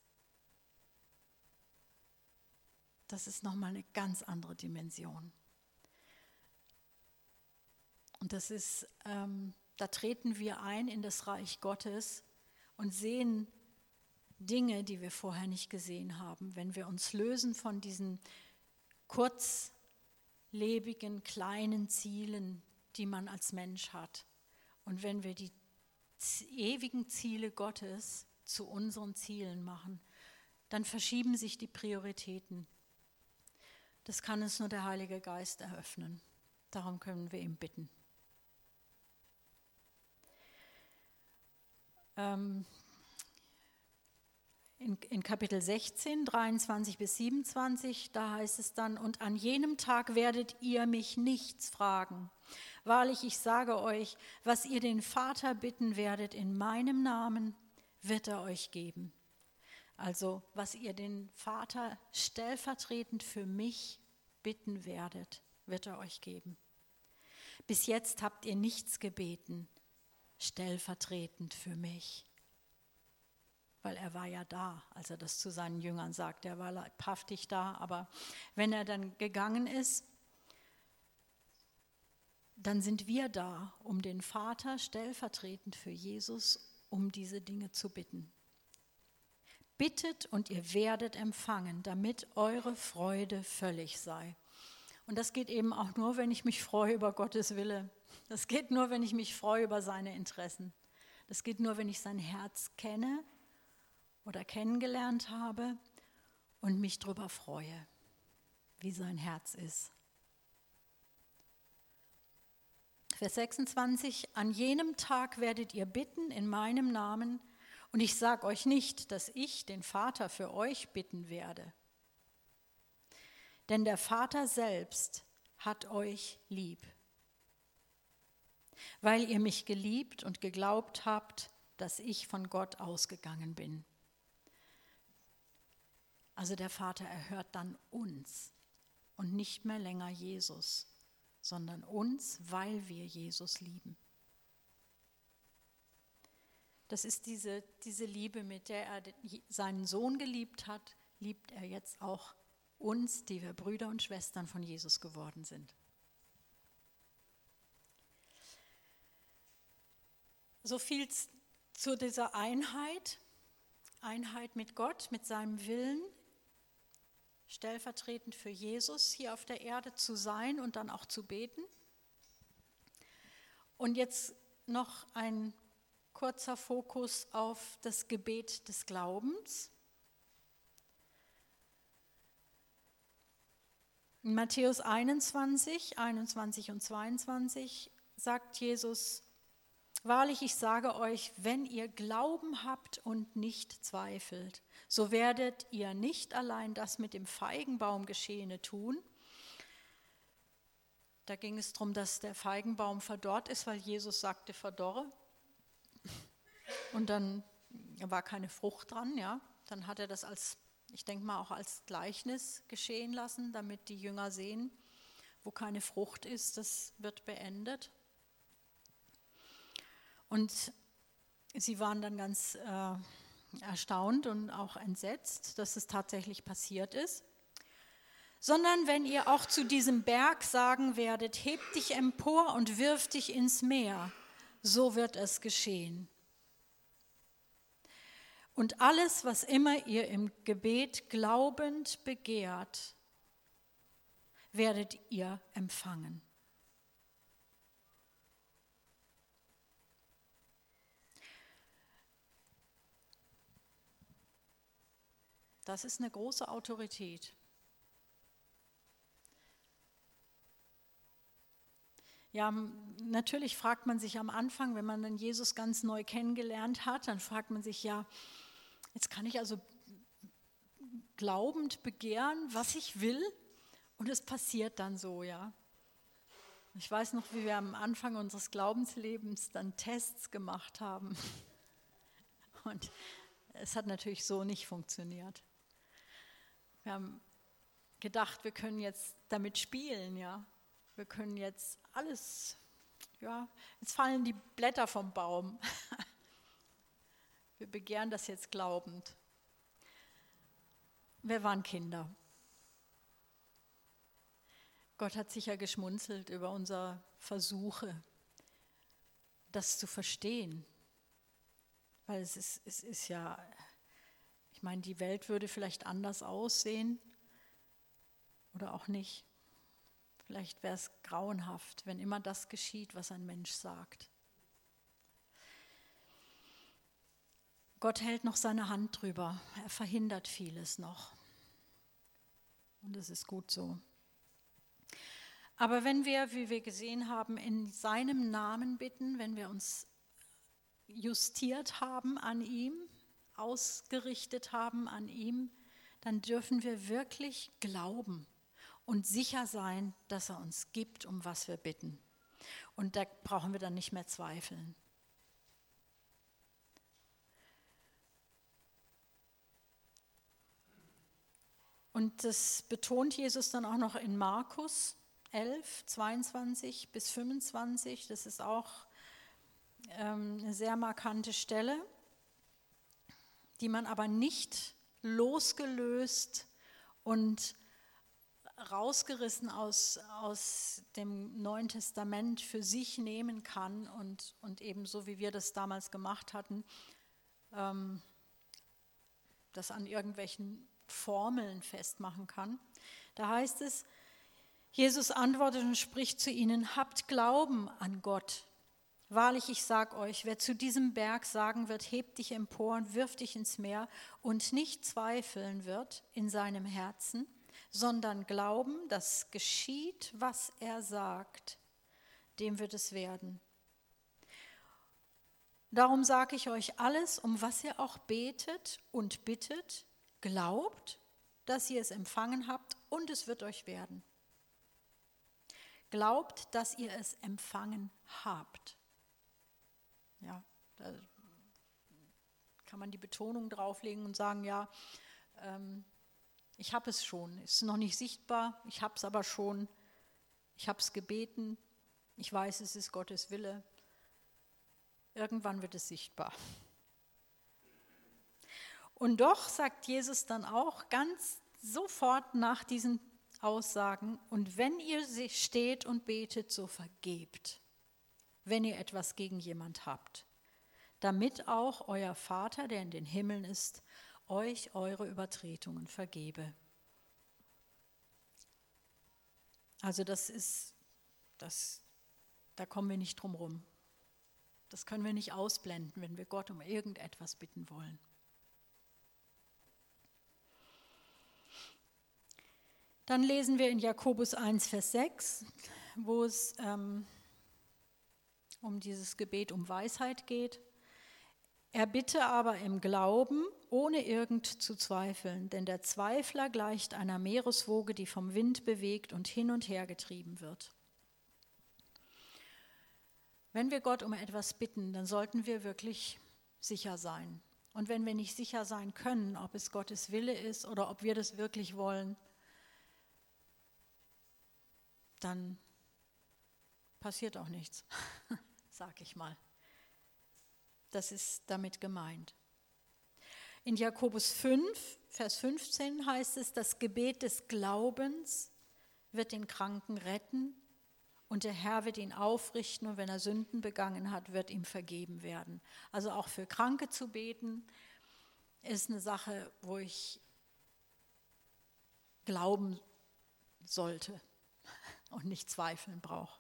Das ist nochmal eine ganz andere Dimension. Und das ist, da treten wir ein in das Reich Gottes und sehen Dinge, die wir vorher nicht gesehen haben. Wenn wir uns lösen von diesen kurzlebigen, kleinen Zielen, die man als Mensch hat. Und wenn wir die ewigen Ziele Gottes zu unseren Zielen machen, dann verschieben sich die Prioritäten. Das kann uns nur der Heilige Geist eröffnen. Darum können wir ihn bitten. In Kapitel 16, 23 bis 27, da heißt es dann, und an jenem Tag werdet ihr mich nichts fragen. Wahrlich, ich sage euch, was ihr den Vater bitten werdet in meinem Namen, wird er euch geben. Also, was ihr den Vater stellvertretend für mich bitten werdet, wird er euch geben. Bis jetzt habt ihr nichts gebeten, stellvertretend für mich. Weil er war ja da, als er das zu seinen Jüngern sagte. Er war leibhaftig da, aber wenn er dann gegangen ist, dann sind wir da, um den Vater stellvertretend für Jesus, um diese Dinge zu bitten. Bittet und ihr werdet empfangen, damit eure Freude völlig sei. Und das geht eben auch nur, wenn ich mich freue über Gottes Wille. Das geht nur, wenn ich mich freue über seine Interessen. Das geht nur, wenn ich sein Herz kenne oder kennengelernt habe und mich darüber freue, wie sein Herz ist. Vers 26, an jenem Tag werdet ihr bitten in meinem Namen, und ich sage euch nicht, dass ich den Vater für euch bitten werde. Denn der Vater selbst hat euch lieb, weil ihr mich geliebt und geglaubt habt, dass ich von Gott ausgegangen bin. Also der Vater erhört dann uns und nicht mehr länger Jesus, sondern uns, weil wir Jesus lieben. Das ist diese Liebe, mit der er seinen Sohn geliebt hat, liebt er jetzt auch uns, die wir Brüder und Schwestern von Jesus geworden sind. So viel zu dieser Einheit mit Gott, mit seinem Willen. stellvertretend für Jesus hier auf der Erde zu sein und dann auch zu beten. Und jetzt noch ein kurzer Fokus auf das Gebet des Glaubens. In Matthäus 21 und 22 sagt Jesus: Wahrlich, ich sage euch, wenn ihr Glauben habt und nicht zweifelt, so werdet ihr nicht allein das mit dem Feigenbaum Geschehene tun. Da ging es darum, dass der Feigenbaum verdorrt ist, weil Jesus sagte, verdorre. Und dann war keine Frucht dran, ja. Dann hat er das ich denke mal, auch als Gleichnis geschehen lassen, damit die Jünger sehen, wo keine Frucht ist, das wird beendet. Und sie waren dann ganz erstaunt und auch entsetzt, dass es tatsächlich passiert ist. Sondern wenn ihr auch zu diesem Berg sagen werdet, heb dich empor und wirf dich ins Meer, so wird es geschehen. Und alles, was immer ihr im Gebet glaubend begehrt, werdet ihr empfangen. Das ist eine große Autorität. Ja, natürlich fragt man sich am Anfang, wenn man dann Jesus ganz neu kennengelernt hat, dann fragt man sich, ja, jetzt kann ich also glaubend begehren, was ich will, und es passiert dann so, ja. Ich weiß noch, wie wir am Anfang unseres Glaubenslebens dann Tests gemacht haben. Und es hat natürlich so nicht funktioniert. Wir haben gedacht, wir können jetzt damit spielen, ja. Wir können jetzt alles, ja, jetzt fallen die Blätter vom Baum. Wir begehren das jetzt glaubend. Wir waren Kinder. Gott hat sicher geschmunzelt über unsere Versuche, das zu verstehen. Weil es ist ja, ich meine, die Welt würde vielleicht anders aussehen oder auch nicht. Vielleicht wäre es grauenhaft, wenn immer das geschieht, was ein Mensch sagt. Gott hält noch seine Hand drüber. Er verhindert vieles noch. Und es ist gut so. Aber wenn wir, wie wir gesehen haben, in seinem Namen bitten, wenn wir uns justiert haben an ihm, ausgerichtet haben an ihm, dann dürfen wir wirklich glauben und sicher sein, dass er uns gibt, um was wir bitten. Und da brauchen wir dann nicht mehr zweifeln. Und das betont Jesus dann auch noch in Markus 11, 22 bis 25. Das ist auch eine sehr markante Stelle, die man aber nicht losgelöst und rausgerissen aus dem Neuen Testament für sich nehmen kann und eben so, wie wir das damals gemacht hatten, das an irgendwelchen Formeln festmachen kann. Da heißt es, Jesus antwortet und spricht zu ihnen, habt Glauben an Gott. Wahrlich, ich sage euch, wer zu diesem Berg sagen wird, heb dich empor und wirf dich ins Meer und nicht zweifeln wird in seinem Herzen, sondern glauben, dass geschieht, was er sagt, dem wird es werden. Darum sage ich euch alles, um was ihr auch betet und bittet, glaubt, dass ihr es empfangen habt und es wird euch werden. Glaubt, dass ihr es empfangen habt. Ja, da kann man die Betonung drauflegen und sagen, ja, ich habe es schon. Es ist noch nicht sichtbar, ich habe es aber schon. Ich habe es gebeten. Ich weiß, es ist Gottes Wille. Irgendwann wird es sichtbar. Und doch sagt Jesus dann auch ganz sofort nach diesen Aussagen, und wenn ihr steht und betet, so vergebt, wenn ihr etwas gegen jemand habt, damit auch euer Vater, der in den Himmeln ist, euch eure Übertretungen vergebe. Also da kommen wir nicht drum rum. Das können wir nicht ausblenden, wenn wir Gott um irgendetwas bitten wollen. Dann lesen wir in Jakobus 1, Vers 6, wo es um dieses Gebet um Weisheit geht. Er bitte aber im Glauben, ohne irgend zu zweifeln, denn der Zweifler gleicht einer Meereswoge, die vom Wind bewegt und hin und her getrieben wird. Wenn wir Gott um etwas bitten, dann sollten wir wirklich sicher sein. Und wenn wir nicht sicher sein können, ob es Gottes Wille ist oder ob wir das wirklich wollen, dann passiert auch nichts, sag ich mal. Das ist damit gemeint. In Jakobus 5, Vers 15 heißt es, das Gebet des Glaubens wird den Kranken retten und der Herr wird ihn aufrichten und wenn er Sünden begangen hat, wird ihm vergeben werden. Also auch für Kranke zu beten, ist eine Sache, wo ich glauben sollte und nicht zweifeln brauche.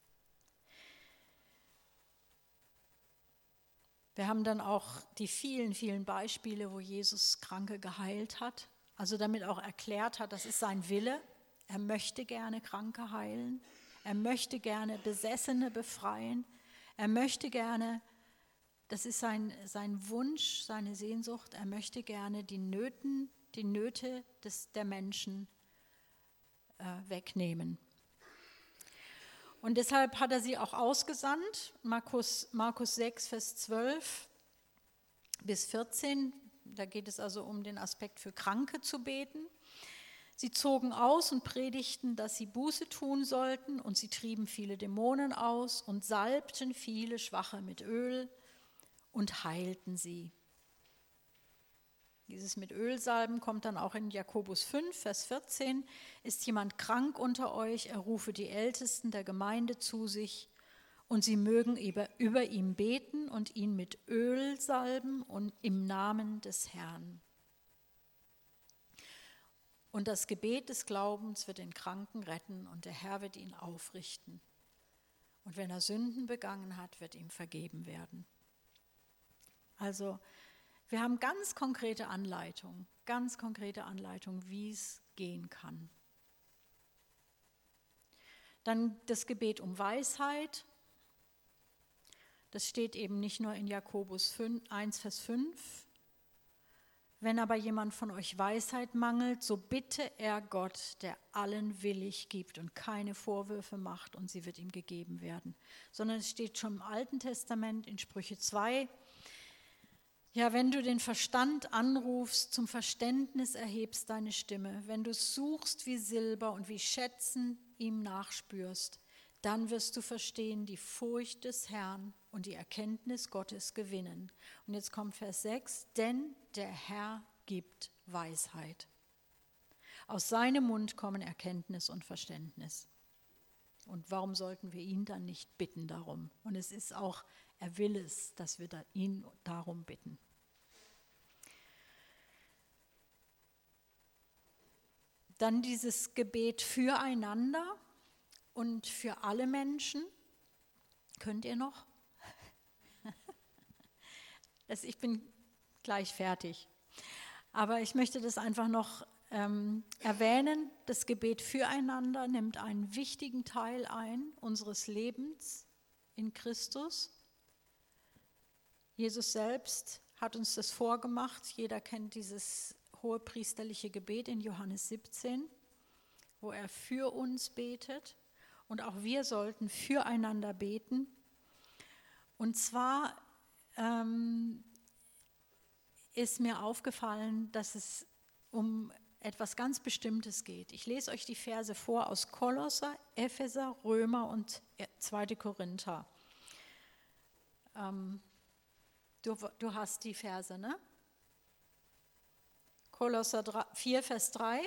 Wir haben dann auch die vielen, vielen Beispiele, wo Jesus Kranke geheilt hat, also damit auch erklärt hat, das ist sein Wille. Er möchte gerne Kranke heilen, er möchte gerne Besessene befreien, er möchte gerne, das ist sein Wunsch, seine Sehnsucht, er möchte gerne die Nöte der Menschen wegnehmen. Und deshalb hat er sie auch ausgesandt, Markus 6, Vers 12 bis 14, da geht es also um den Aspekt für Kranke zu beten. Sie zogen aus und predigten, dass sie Buße tun sollten und sie trieben viele Dämonen aus und salbten viele Schwache mit Öl und heilten sie. Dieses mit Ölsalben kommt dann auch in Jakobus 5, Vers 14. Ist jemand krank unter euch, er rufe die Ältesten der Gemeinde zu sich und sie mögen über ihm beten und ihn mit Öl salben und im Namen des Herrn. Und das Gebet des Glaubens wird den Kranken retten und der Herr wird ihn aufrichten. Und wenn er Sünden begangen hat, wird ihm vergeben werden. Also wir haben ganz konkrete Anleitungen, wie es gehen kann. Dann das Gebet um Weisheit. Das steht eben nicht nur in Jakobus 1, Vers 5. Wenn aber jemand von euch Weisheit mangelt, so bitte er Gott, der allen willig gibt und keine Vorwürfe macht und sie wird ihm gegeben werden. Sondern es steht schon im Alten Testament in Sprüche 2, ja, wenn du den Verstand anrufst, zum Verständnis erhebst deine Stimme, wenn du suchst wie Silber und wie Schätzen ihm nachspürst, dann wirst du verstehen die Furcht des Herrn und die Erkenntnis Gottes gewinnen. Und jetzt kommt Vers 6, denn der Herr gibt Weisheit. Aus seinem Mund kommen Erkenntnis und Verständnis. Und warum sollten wir ihn dann nicht bitten darum? Und es ist auch, er will es, dass wir ihn darum bitten. Dann dieses Gebet füreinander und für alle Menschen. Könnt ihr noch? Ich bin gleich fertig. Aber ich möchte das einfach noch erwähnen. Das Gebet füreinander nimmt einen wichtigen Teil ein unseres Lebens in Christus. Jesus selbst hat uns das vorgemacht. Jeder kennt dieses hohepriesterliche Gebet in Johannes 17, wo er für uns betet. Und auch wir sollten füreinander beten. Und zwar ist mir aufgefallen, dass es um etwas ganz Bestimmtes geht. Ich lese euch die Verse vor aus Kolosser, Epheser, Römer und 2. Korinther. Du hast die Verse, ne? Kolosser 4, Vers 3.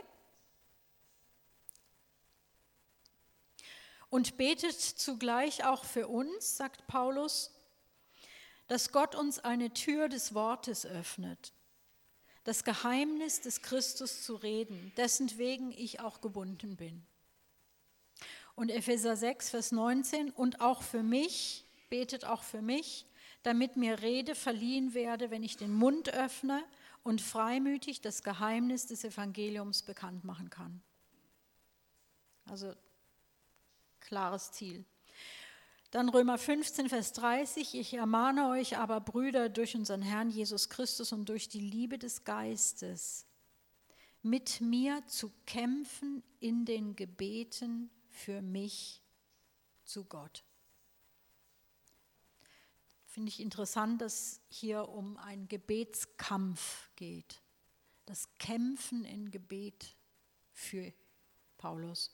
Und betet zugleich auch für uns, sagt Paulus, dass Gott uns eine Tür des Wortes öffnet, das Geheimnis des Christus zu reden, dessen wegen ich auch gebunden bin. Und Epheser 6, Vers 19, und auch für mich, betet auch für mich, damit mir Rede verliehen werde, wenn ich den Mund öffne und freimütig das Geheimnis des Evangeliums bekannt machen kann. Also klares Ziel. Dann Römer 15, Vers 30, ich ermahne euch aber, Brüder, durch unseren Herrn Jesus Christus und durch die Liebe des Geistes, mit mir zu kämpfen in den Gebeten für mich zu Gott. Finde ich interessant, dass hier um einen Gebetskampf geht. Das Kämpfen in Gebet für Paulus.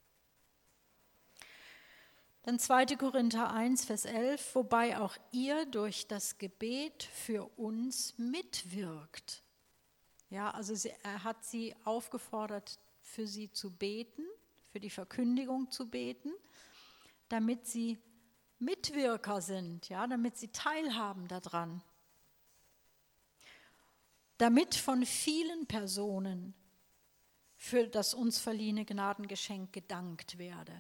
Dann 2. Korinther 1, Vers 11, wobei auch ihr durch das Gebet für uns mitwirkt. Ja, also er hat sie aufgefordert, für sie zu beten, für die Verkündigung zu beten, damit sie Mitwirker sind, ja, damit sie teilhaben daran. Damit von vielen Personen für das uns verliehene Gnadengeschenk gedankt werde.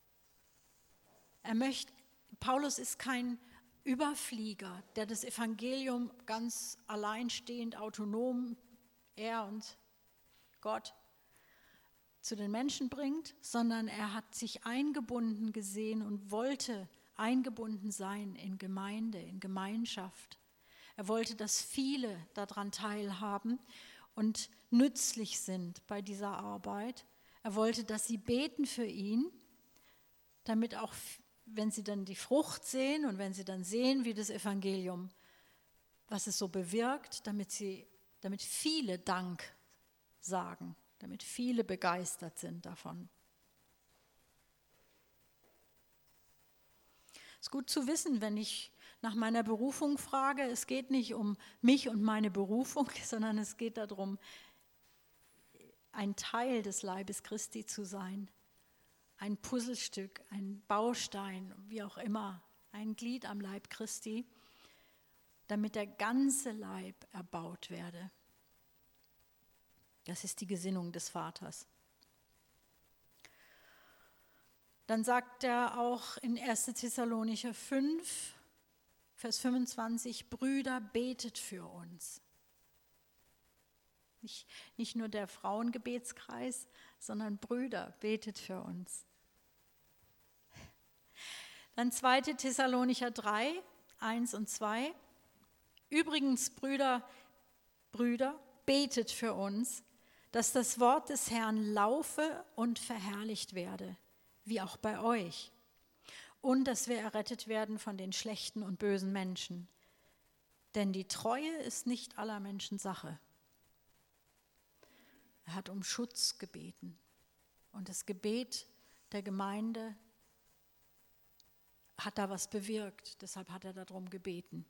Paulus ist kein Überflieger, der das Evangelium ganz alleinstehend, autonom, er und Gott, zu den Menschen bringt, sondern er hat sich eingebunden gesehen und wollte eingebunden sein in Gemeinde, in Gemeinschaft. Er wollte, dass viele daran teilhaben und nützlich sind bei dieser Arbeit. Er wollte, dass sie beten für ihn, damit auch, wenn sie dann die Frucht sehen und wenn sie dann sehen, wie das Evangelium, was es so bewirkt, damit viele Dank sagen, damit viele begeistert sind davon. Es ist gut zu wissen, wenn ich nach meiner Berufung frage, es geht nicht um mich und meine Berufung, sondern es geht darum, ein Teil des Leibes Christi zu sein. Ein Puzzlestück, ein Baustein, wie auch immer, ein Glied am Leib Christi, damit der ganze Leib erbaut werde. Das ist die Gesinnung des Vaters. Dann sagt er auch in 1. Thessalonicher 5, Vers 25, Brüder, betet für uns. Nicht nur der Frauengebetskreis, sondern Brüder, betet für uns. Dann 2. Thessalonicher 3, 1 und 2. Übrigens, Brüder, betet für uns, dass das Wort des Herrn laufe und verherrlicht werde, wie auch bei euch. Und dass wir errettet werden von den schlechten und bösen Menschen. Denn die Treue ist nicht aller Menschen Sache. Er hat um Schutz gebeten. Und das Gebet der Gemeinde hat da was bewirkt. Deshalb hat er darum gebeten.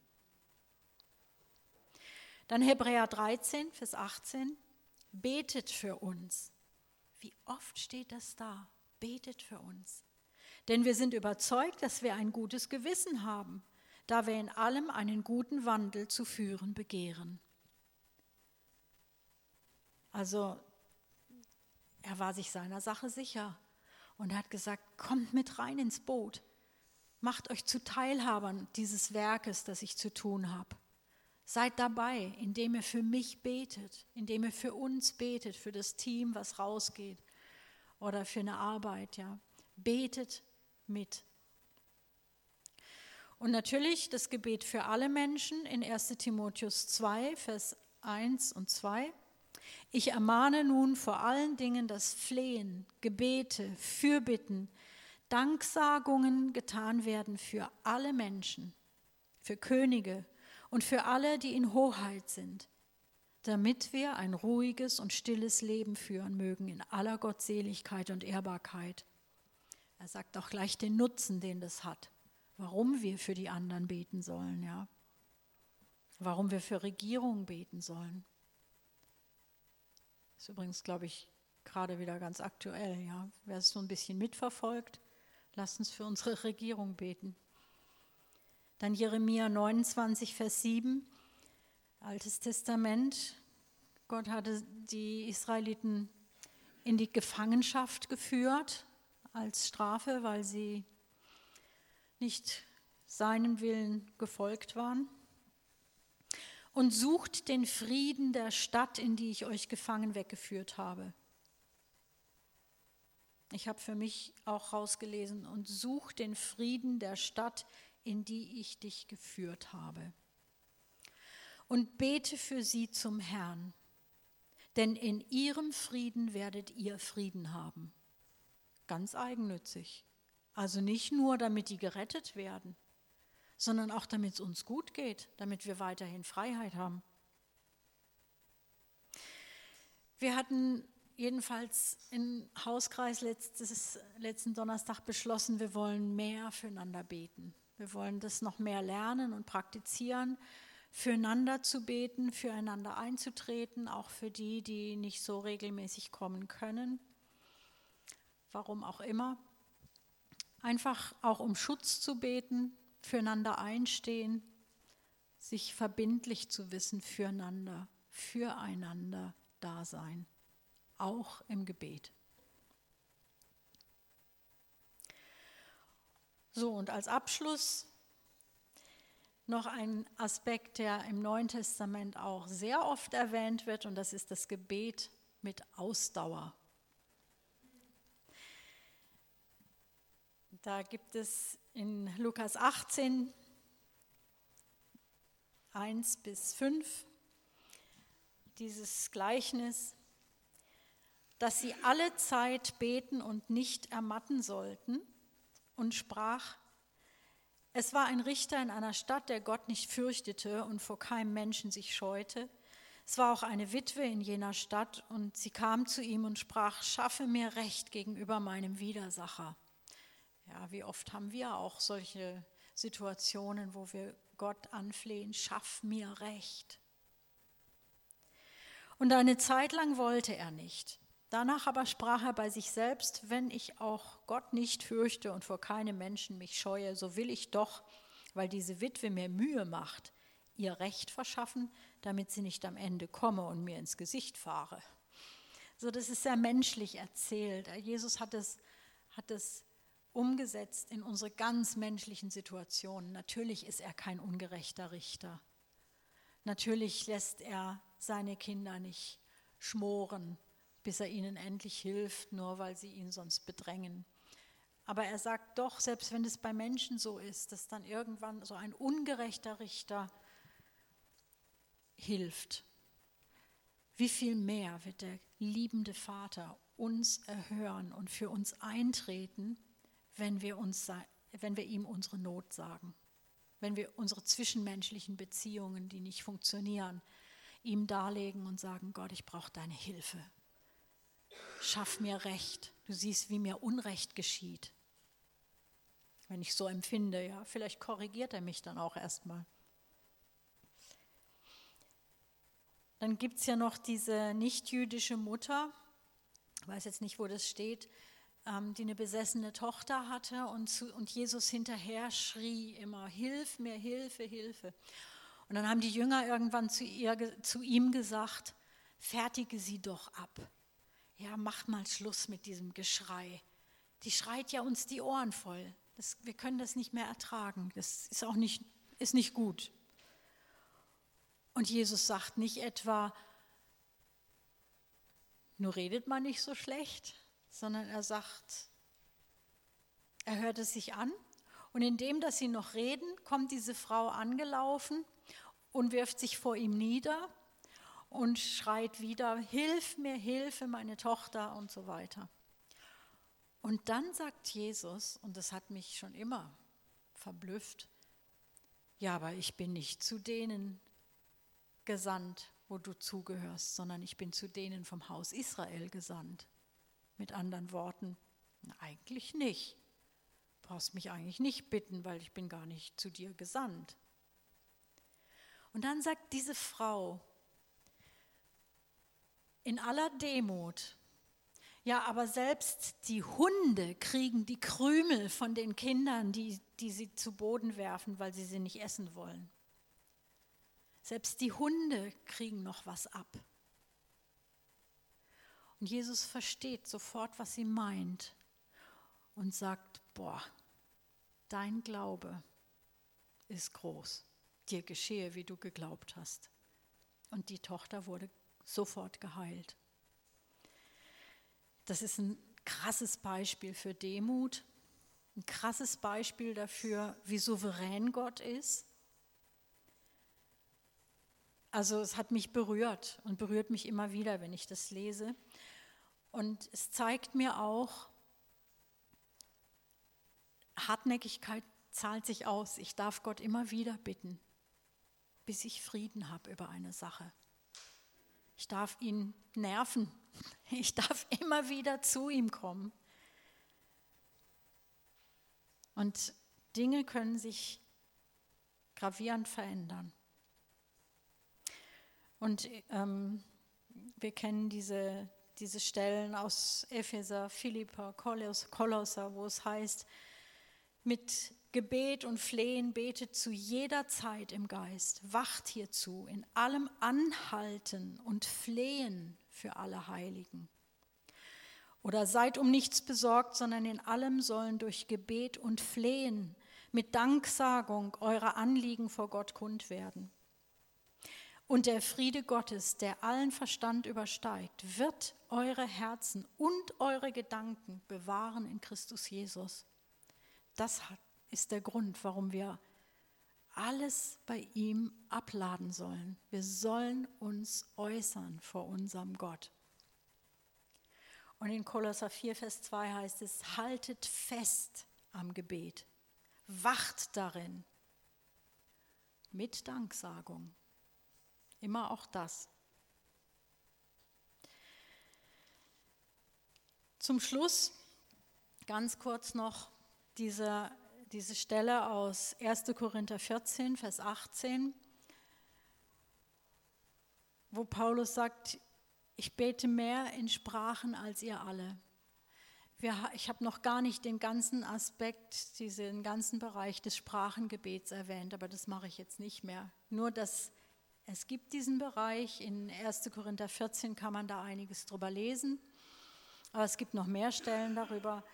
Dann Hebräer 13, Vers 18. Betet für uns. Wie oft steht das da? Betet für uns. Denn wir sind überzeugt, dass wir ein gutes Gewissen haben, da wir in allem einen guten Wandel zu führen begehren. Also, er war sich seiner Sache sicher und er hat gesagt, kommt mit rein ins Boot. Macht euch zu Teilhabern dieses Werkes, das ich zu tun habe. Seid dabei, indem ihr für mich betet, indem ihr für uns betet, für das Team, was rausgeht oder für eine Arbeit. Ja. Betet mit. Und natürlich das Gebet für alle Menschen in 1. Timotheus 2, Vers 1 und 2. Ich ermahne nun vor allen Dingen, dass Flehen, Gebete, Fürbitten, Danksagungen getan werden für alle Menschen, für Könige und für alle, die in Hoheit sind, damit wir ein ruhiges und stilles Leben führen mögen in aller Gottseligkeit und Ehrbarkeit. Er sagt auch gleich den Nutzen, den das hat, warum wir für die anderen beten sollen, ja, warum wir für Regierungen beten sollen. Das ist übrigens, glaube ich, gerade wieder ganz aktuell, ja. Wer es so ein bisschen mitverfolgt, lasst uns für unsere Regierung beten. Dann Jeremia 29, Vers 7, Altes Testament. Gott hatte die Israeliten in die Gefangenschaft geführt, als Strafe, weil sie nicht seinem Willen gefolgt waren. Und sucht den Frieden der Stadt, in die ich euch gefangen weggeführt habe. Ich habe für mich auch rausgelesen, und sucht den Frieden der Stadt, in die ich dich geführt habe. Und bete für sie zum Herrn, denn in ihrem Frieden werdet ihr Frieden haben. Ganz eigennützig. Also nicht nur, damit die gerettet werden, sondern auch, damit es uns gut geht, damit wir weiterhin Freiheit haben. Wir hatten jedenfalls im Hauskreis letzten Donnerstag beschlossen, wir wollen mehr füreinander beten. Wir wollen das noch mehr lernen und praktizieren, füreinander zu beten, füreinander einzutreten, auch für die, die nicht so regelmäßig kommen können. Warum auch immer. Einfach auch um Schutz zu beten, füreinander einstehen, sich verbindlich zu wissen, füreinander da sein, auch im Gebet. So, und als Abschluss noch ein Aspekt, der im Neuen Testament auch sehr oft erwähnt wird, und das ist das Gebet mit Ausdauer. Da gibt es in Lukas 18, 1-5, dieses Gleichnis, dass sie alle Zeit beten und nicht ermatten sollten, und sprach: Es war ein Richter in einer Stadt, der Gott nicht fürchtete und vor keinem Menschen sich scheute. Es war auch eine Witwe in jener Stadt, und sie kam zu ihm und sprach: Schaffe mir Recht gegenüber meinem Widersacher. Ja, wie oft haben wir auch solche Situationen, wo wir Gott anflehen: Schaff mir Recht. Und eine Zeit lang wollte er nicht. Danach aber sprach er bei sich selbst: Wenn ich auch Gott nicht fürchte und vor keinem Menschen mich scheue, so will ich doch, weil diese Witwe mir Mühe macht, ihr Recht verschaffen, damit sie nicht am Ende komme und mir ins Gesicht fahre. So, das ist sehr menschlich erzählt. Jesus hat es umgesetzt in unsere ganz menschlichen Situationen. Natürlich ist er kein ungerechter Richter. Natürlich lässt er seine Kinder nicht schmoren, bis er ihnen endlich hilft, nur weil sie ihn sonst bedrängen. Aber er sagt doch, selbst wenn es bei Menschen so ist, dass dann irgendwann so ein ungerechter Richter hilft, wie viel mehr wird der liebende Vater uns erhören und für uns eintreten, wenn wir ihm unsere Not sagen, wenn wir unsere zwischenmenschlichen Beziehungen, die nicht funktionieren, ihm darlegen und sagen: Gott, ich brauche deine Hilfe. Schaff mir Recht. Du siehst, wie mir Unrecht geschieht. Wenn ich so empfinde, ja, vielleicht korrigiert er mich dann auch erstmal. Dann gibt es ja noch diese nicht-jüdische Mutter, ich weiß jetzt nicht, wo das steht, die eine besessene Tochter hatte, und Jesus hinterher schrie immer: Hilf mir, Hilfe, Hilfe. Und dann haben die Jünger irgendwann zu ihm gesagt: Fertige sie doch ab. Ja, macht mal Schluss mit diesem Geschrei. Die schreit ja uns die Ohren voll. Wir können das nicht mehr ertragen. Das ist auch nicht gut. Und Jesus sagt nicht etwa: Nur redet man nicht so schlecht, sondern er sagt, er hört es sich an, und indem, dass sie noch reden, kommt diese Frau angelaufen und wirft sich vor ihm nieder und schreit wieder: Hilf mir, Hilfe, meine Tochter, und so weiter. Und dann sagt Jesus, und das hat mich schon immer verblüfft: Ja, aber ich bin nicht zu denen gesandt, wo du zugehörst, sondern ich bin zu denen vom Haus Israel gesandt. Mit anderen Worten, eigentlich nicht. Du brauchst mich eigentlich nicht bitten, weil ich bin gar nicht zu dir gesandt. Und dann sagt diese Frau in aller Demut: Ja, aber selbst die Hunde kriegen die Krümel von den Kindern, die sie zu Boden werfen, weil sie nicht essen wollen. Selbst die Hunde kriegen noch was ab. Und Jesus versteht sofort, was sie meint. und sagt, boah, dein Glaube ist groß. Dir geschehe, wie du geglaubt hast. Und die Tochter wurde sofort geheilt. Das ist ein krasses Beispiel für Demut, ein krasses Beispiel dafür, wie souverän Gott ist. Also es hat mich berührt und berührt mich immer wieder, wenn ich das lese. Und es zeigt mir auch, Hartnäckigkeit zahlt sich aus. Ich darf Gott immer wieder bitten, bis ich Frieden habe über eine Sache. Ich darf ihn nerven. Ich darf immer wieder zu ihm kommen. Und Dinge können sich gravierend verändern. Und wir kennen diese Stellen aus Epheser, Philipper, Kolosser, wo es heißt, mit Gebet und Flehen betet zu jeder Zeit im Geist, wacht hierzu, in allem Anhalten und Flehen für alle Heiligen. Oder seid um nichts besorgt, sondern in allem sollen durch Gebet und Flehen mit Danksagung eure Anliegen vor Gott kund werden. Und der Friede Gottes, der allen Verstand übersteigt, wird eure Herzen und eure Gedanken bewahren in Christus Jesus. Das ist der Grund, warum wir alles bei ihm abladen sollen. Wir sollen uns äußern vor unserem Gott. Und in Kolosser 4, Vers 2 heißt es, haltet fest am Gebet, wacht darin mit Danksagung. Immer auch das. Zum Schluss ganz kurz noch diese Stelle aus 1. Korinther 14, Vers 18, wo Paulus sagt, ich bete mehr in Sprachen als ihr alle. Ich habe noch gar nicht den ganzen Aspekt, diesen ganzen Bereich des Sprachengebets erwähnt, aber das mache ich jetzt nicht mehr. Nur, dass es gibt diesen Bereich, in 1. Korinther 14 kann man da einiges drüber lesen, aber es gibt noch mehr Stellen darüber.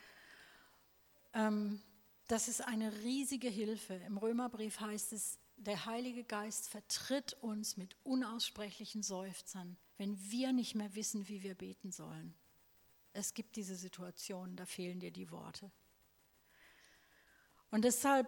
Das ist eine riesige Hilfe. Im Römerbrief heißt es, der Heilige Geist vertritt uns mit unaussprechlichen Seufzern, wenn wir nicht mehr wissen, wie wir beten sollen. Es gibt diese Situationen, da fehlen dir die Worte. Und deshalb,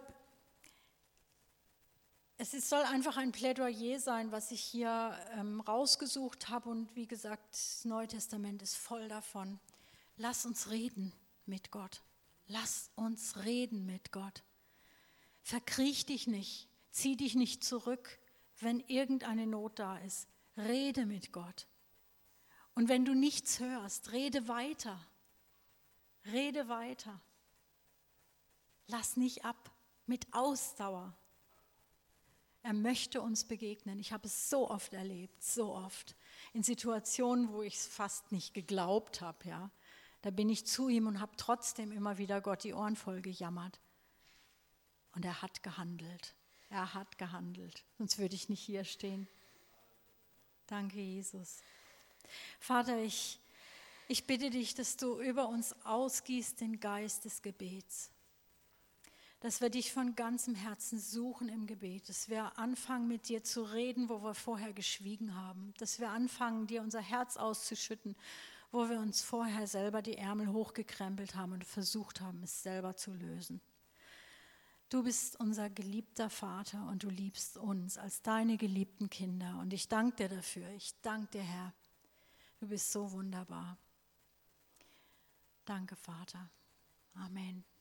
soll einfach ein Plädoyer sein, was ich hier rausgesucht habe. Und wie gesagt, das Neue Testament ist voll davon. Lass uns reden mit Gott. Lass uns reden mit Gott. Verkriech dich nicht, zieh dich nicht zurück, wenn irgendeine Not da ist. Rede mit Gott. Und wenn du nichts hörst, rede weiter. Rede weiter. Lass nicht ab, mit Ausdauer. Er möchte uns begegnen. Ich habe es so oft erlebt, so oft. In Situationen, wo ich es fast nicht geglaubt habe, ja. Da bin ich zu ihm und habe trotzdem immer wieder Gott die Ohren voll gejammert. Und er hat gehandelt. Er hat gehandelt. Sonst würde ich nicht hier stehen. Danke, Jesus. Vater, ich bitte dich, dass du über uns ausgießt den Geist des Gebets. Dass wir dich von ganzem Herzen suchen im Gebet. Dass wir anfangen, mit dir zu reden, wo wir vorher geschwiegen haben. Dass wir anfangen, dir unser Herz auszuschütten, wo wir uns vorher selber die Ärmel hochgekrempelt haben und versucht haben, es selber zu lösen. Du bist unser geliebter Vater und du liebst uns als deine geliebten Kinder. Und ich danke dir dafür. Ich danke dir, Herr. Du bist so wunderbar. Danke, Vater. Amen.